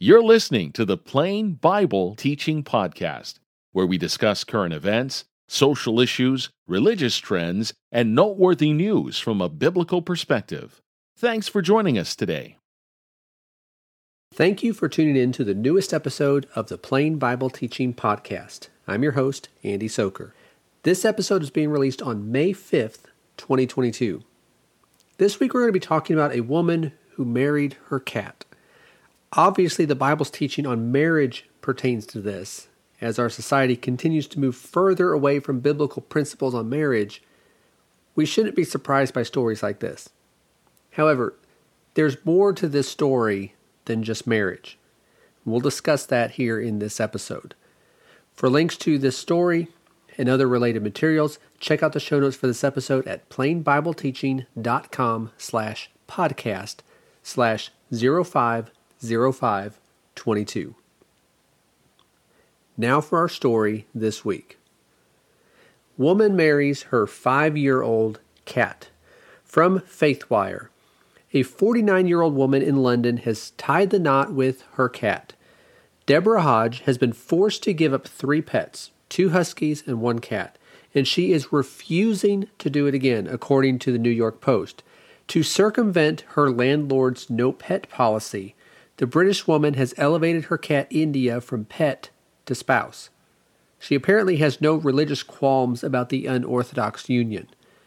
You're listening to the Plain Bible Teaching Podcast, where we discuss current events, social issues, religious trends, and noteworthy news from a biblical perspective. Thanks for joining us today. Thank you for tuning in to the newest episode of the Plain Bible Teaching Podcast. I'm your host, Andy Soker. This episode is being released on May 5th, 2022. This week we're going to be talking about a woman who married her cat. Obviously, the Bible's teaching on marriage pertains to this. As our society continues to move further away from biblical principles on marriage, we shouldn't be surprised by stories like this. However, there's more to this story than just marriage. We'll discuss that here in this episode. For links to this story and other related materials, check out the show notes for this episode at plainbibleteaching.com/podcast/050522. Now for our story this week. Woman marries her 5-year-old cat. From FaithWire. A 49-year-old woman in London has tied the knot with her cat. Deborah Hodge has been forced to give up 3 pets, 2 huskies and 1 cat, and she is refusing to do it again, according to the New York Post. To circumvent her landlord's no-pet policy, the British woman has elevated her cat India from pet to spouse. She apparently has no religious qualms about the unorthodox union.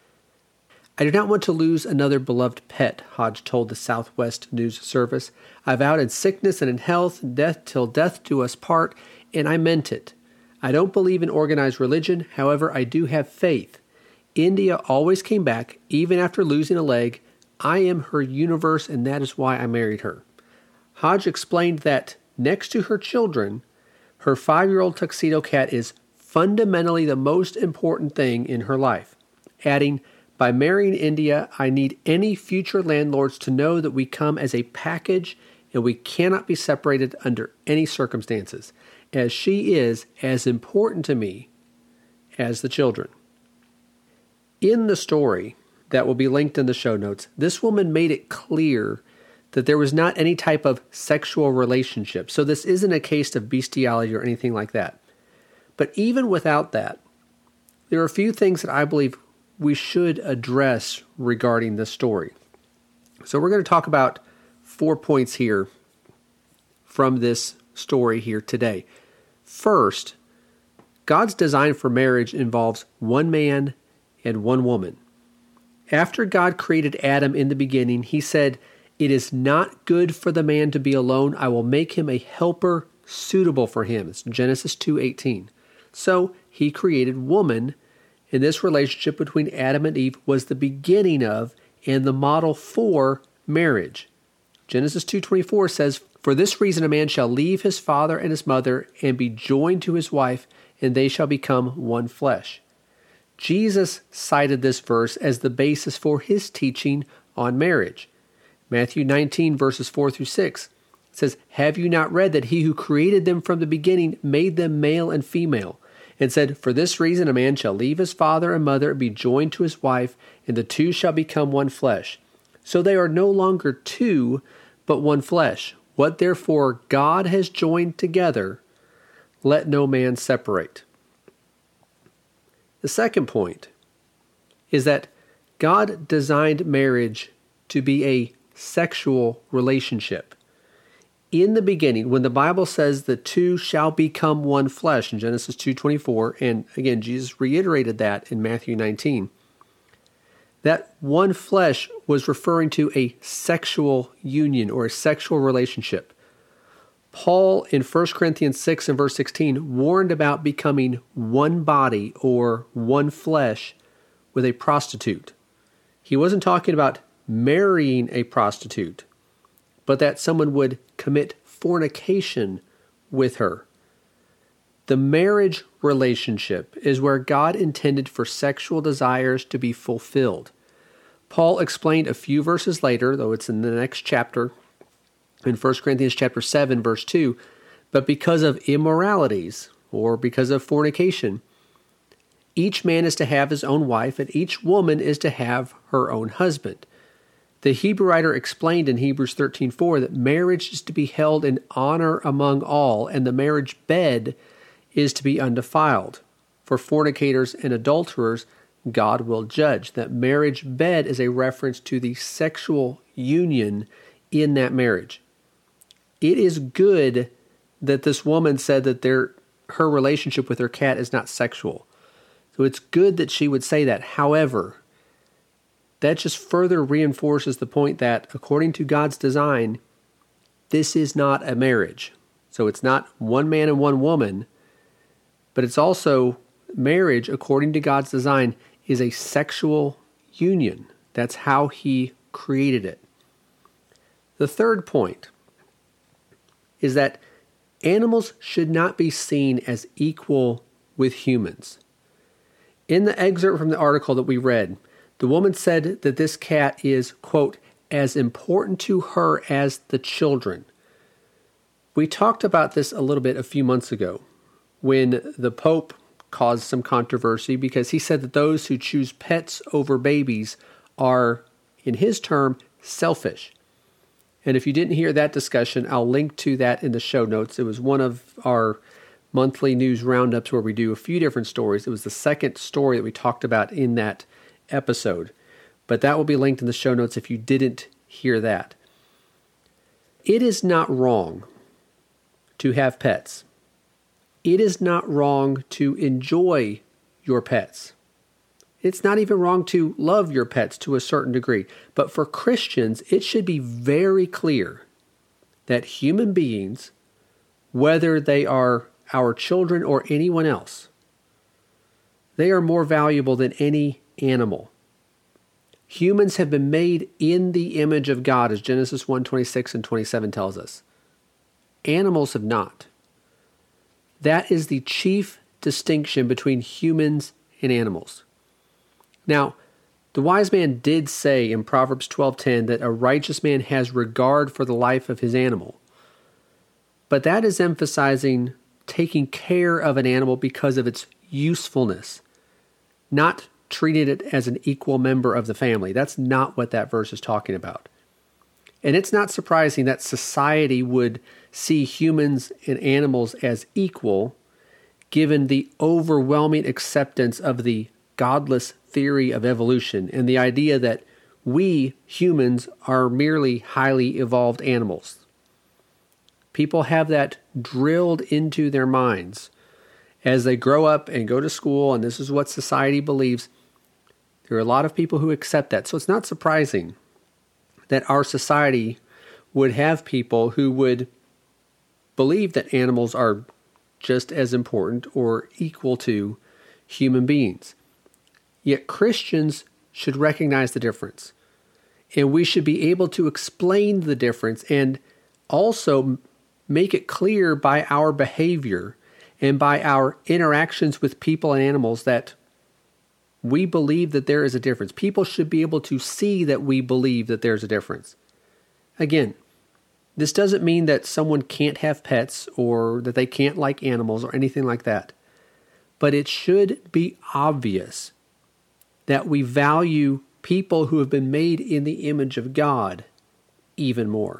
I do not want to lose another beloved pet, Hodge told the Southwest News Service. I vowed in sickness and in health, death till death do us part, and I meant it. I don't believe in organized religion, however, I do have faith. India always came back, even after losing a leg. I am her universe, and that is why I married her. Hodge explained that, next to her children, her 5-year-old tuxedo cat is fundamentally the most important thing in her life, adding, by marrying India, I need any future landlords to know that we come as a package and we cannot be separated under any circumstances, as she is as important to me as the children. In the story that will be linked in the show notes, this woman made it clear that there was not any type of sexual relationship. So this isn't a case of bestiality or anything like that. But even without that, there are a few things that I believe we should address regarding this story. So we're going to talk about 4 points here from this story here today. First, God's design for marriage involves one man and one woman. After God created Adam in the beginning, he said, "It is not good for the man to be alone. I will make him a helper suitable for him." It's Genesis 2:18. So he created woman, and this relationship between Adam and Eve was the beginning of and the model for marriage. Genesis 2:24 says, "For this reason a man shall leave his father and his mother and be joined to his wife, and they shall become one flesh." Jesus cited this verse as the basis for his teaching on marriage. Matthew 19 verses 4 through 6 says, "Have you not read that he who created them from the beginning made them male and female? And said, for this reason a man shall leave his father and mother and be joined to his wife, and the two shall become one flesh. So they are no longer two, but one flesh. What therefore God has joined together, let no man separate." The second point is that God designed marriage to be a sexual relationship. In the beginning, when the Bible says the two shall become one flesh in Genesis 2:24, and again, Jesus reiterated that in Matthew 19, that one flesh was referring to a sexual union or a sexual relationship. Paul in 1 Corinthians 6 and verse 16 warned about becoming one body or one flesh with a prostitute. He wasn't talking about marrying a prostitute, but that someone would commit fornication with her. The marriage relationship is where God intended for sexual desires to be fulfilled. Paul explained a few verses later, though it's in the next chapter, in 1 Corinthians chapter 7, verse 2, but because of immoralities or because of fornication, each man is to have his own wife and each woman is to have her own husband. The Hebrew writer explained in Hebrews 13:4 that marriage is to be held in honor among all, and the marriage bed is to be undefiled. For fornicators and adulterers, God will judge. That marriage bed is a reference to the sexual union in that marriage. It is good that this woman said that her relationship with her cat is not sexual. So it's good that she would say that. However, that just further reinforces the point that, according to God's design, this is not a marriage. So it's not one man and one woman, but it's also marriage, according to God's design, is a sexual union. That's how He created it. The third point is that animals should not be seen as equal with humans. In the excerpt from the article that we read, the woman said that this cat is, quote, as important to her as the children. We talked about this a little bit a few months ago when the Pope caused some controversy because he said that those who choose pets over babies are, in his term, selfish. And if you didn't hear that discussion, I'll link to that in the show notes. It was one of our monthly news roundups where we do a few different stories. It was the second story that we talked about in that episode. But that will be linked in the show notes if you didn't hear that. It is not wrong to have pets. It is not wrong to enjoy your pets. It's not even wrong to love your pets to a certain degree. But for Christians, it should be very clear that human beings, whether they are our children or anyone else, they are more valuable than any animal. Humans have been made in the image of God, as Genesis 1:26 and 27 tells us. Animals have not. That is the chief distinction between humans and animals. Now, the wise man did say in Proverbs 12:10 that a righteous man has regard for the life of his animal. But that is emphasizing taking care of an animal because of its usefulness, not treating it as an equal member of the family. That's not what that verse is talking about. And it's not surprising that society would see humans and animals as equal, given the overwhelming acceptance of the godless theory of evolution and the idea that we humans are merely highly evolved animals. People have that drilled into their minds as they grow up and go to school, and this is what society believes. There are a lot of people who accept that. So it's not surprising that our society would have people who would believe that animals are just as important or equal to human beings. Yet Christians should recognize the difference. And we should be able to explain the difference and also make it clear by our behavior and by our interactions with people and animals that we believe that there is a difference. People should be able to see that we believe that there's a difference. Again, this doesn't mean that someone can't have pets or that they can't like animals or anything like that. But it should be obvious that we value people who have been made in the image of God even more.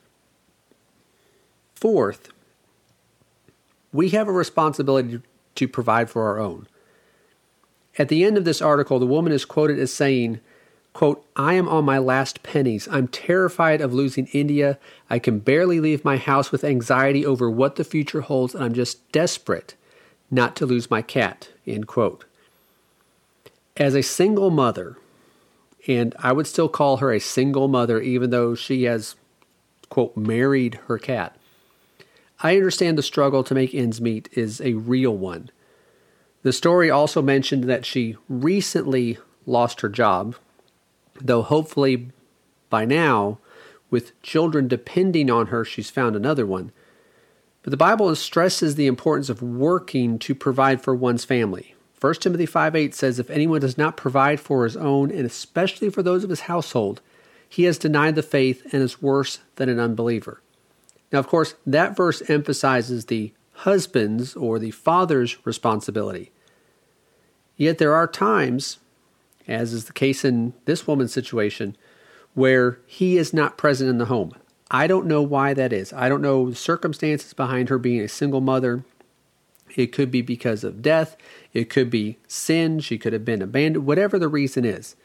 Fourth, we have a responsibility to provide for our own. At the end of this article, the woman is quoted as saying, quote, "I am on my last pennies. I'm terrified of losing India. I can barely leave my house with anxiety over what the future holds, and I'm just desperate not to lose my cat," end quote. As a single mother, and I would still call her a single mother even though she has, quote, married her cat, I understand the struggle to make ends meet is a real one. The story also mentioned that she recently lost her job, though hopefully by now, with children depending on her, she's found another one. But the Bible stresses the importance of working to provide for one's family. 1 Timothy 5:8 says, "If anyone does not provide for his own, and especially for those of his household, he has denied the faith and is worse than an unbeliever." Now, of course, that verse emphasizes the husband's or the father's responsibility. Yet there are times, as is the case in this woman's situation, where he is not present in the home. I don't know why that is. I don't know the circumstances behind her being a single mother. It could be because of death. It could be sin. She could have been abandoned. Whatever the reason is.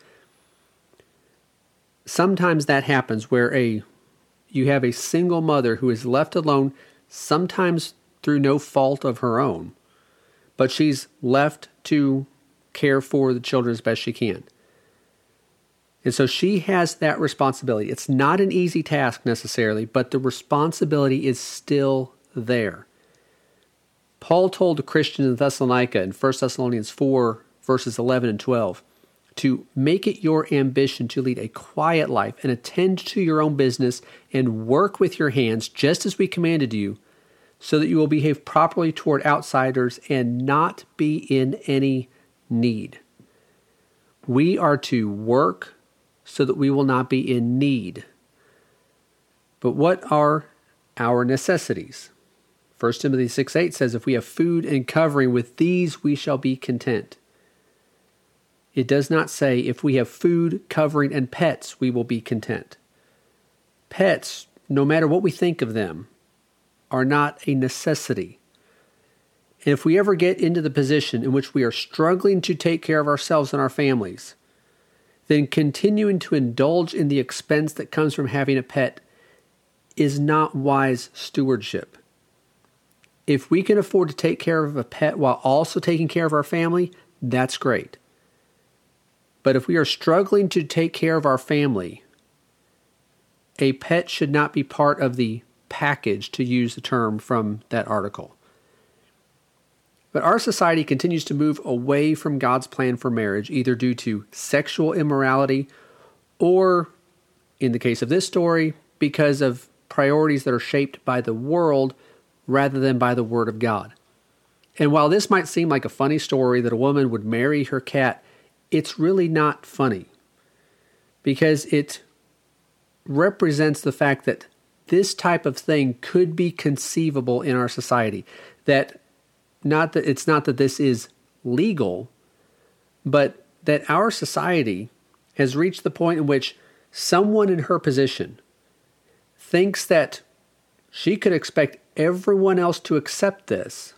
Sometimes that happens where you have a single mother who is left alone, sometimes through no fault of her own, but she's left to care for the children as best she can. And so she has that responsibility. It's not an easy task necessarily, but the responsibility is still there. Paul told the Christians in Thessalonica in 1 Thessalonians 4, verses 11 and 12, to make it your ambition to lead a quiet life and attend to your own business and work with your hands just as we commanded you, so that you will behave properly toward outsiders and not be in any need. We are to work so that we will not be in need. But what are our necessities? 1 Timothy 6:8 says, if we have food and covering, with these we shall be content. It does not say if we have food, covering, and pets, we will be content. Pets, no matter what we think of them, are not a necessity. And if we ever get into the position in which we are struggling to take care of ourselves and our families, then continuing to indulge in the expense that comes from having a pet is not wise stewardship. If we can afford to take care of a pet while also taking care of our family, that's great. But if we are struggling to take care of our family, a pet should not be part of the package, to use the term from that article. But our society continues to move away from God's plan for marriage, either due to sexual immorality or, in the case of this story, because of priorities that are shaped by the world rather than by the Word of God. And while this might seem like a funny story that a woman would marry her cat, it's really not funny, because it represents the fact that this type of thing could be conceivable in our society. It's not that this is legal, but that our society has reached the point in which someone in her position thinks that she could expect everyone else to accept this,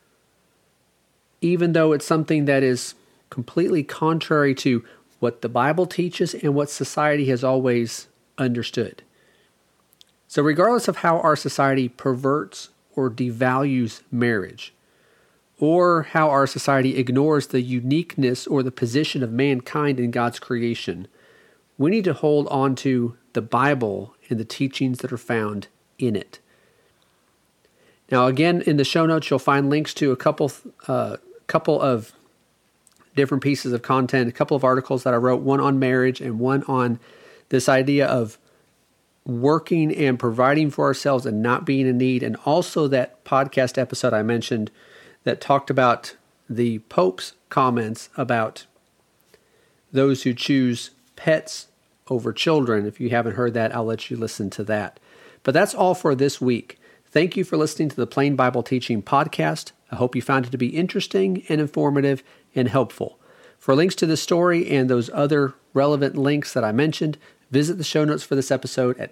even though it's something that is completely contrary to what the Bible teaches and what society has always understood. So regardless of how our society perverts or devalues marriage, or how our society ignores the uniqueness or the position of mankind in God's creation, we need to hold on to the Bible and the teachings that are found in it. Now, again, in the show notes, you'll find links to a couple of different pieces of content, a couple of articles that I wrote, one on marriage and one on this idea of working and providing for ourselves and not being in need, and also that podcast episode I mentioned that talked about the Pope's comments about those who choose pets over children. If you haven't heard that, I'll let you listen to that. But that's all for this week. Thank you for listening to the Plain Bible Teaching Podcast. I hope you found it to be interesting and informative and helpful. For links to this story and those other relevant links that I mentioned, visit the show notes for this episode at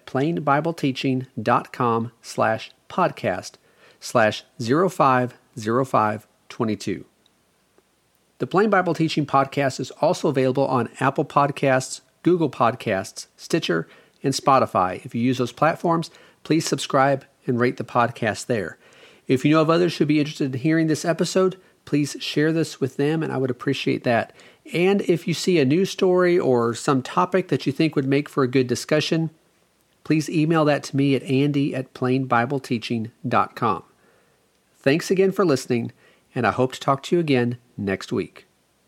plainbibleteaching.com/podcast/050522. The Plain Bible Teaching Podcast is also available on Apple Podcasts, Google Podcasts, Stitcher, and Spotify. If you use those platforms, please subscribe and rate the podcast there. If you know of others who would be interested in hearing this episode, please share this with them, and I would appreciate that. And if you see a news story or some topic that you think would make for a good discussion, please email that to me at andy@plainbibleteaching.com. Thanks again for listening, and I hope to talk to you again next week.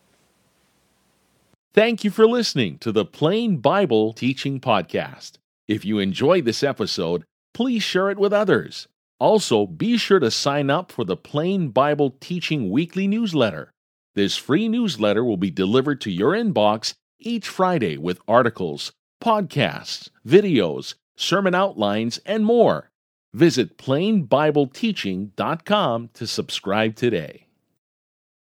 Thank you for listening to the Plain Bible Teaching Podcast. If you enjoyed this episode, please share it with others. Also, be sure to sign up for the Plain Bible Teaching Weekly Newsletter. This free newsletter will be delivered to your inbox each Friday with articles, podcasts, videos, sermon outlines, and more. Visit plainbibleteaching.com to subscribe today.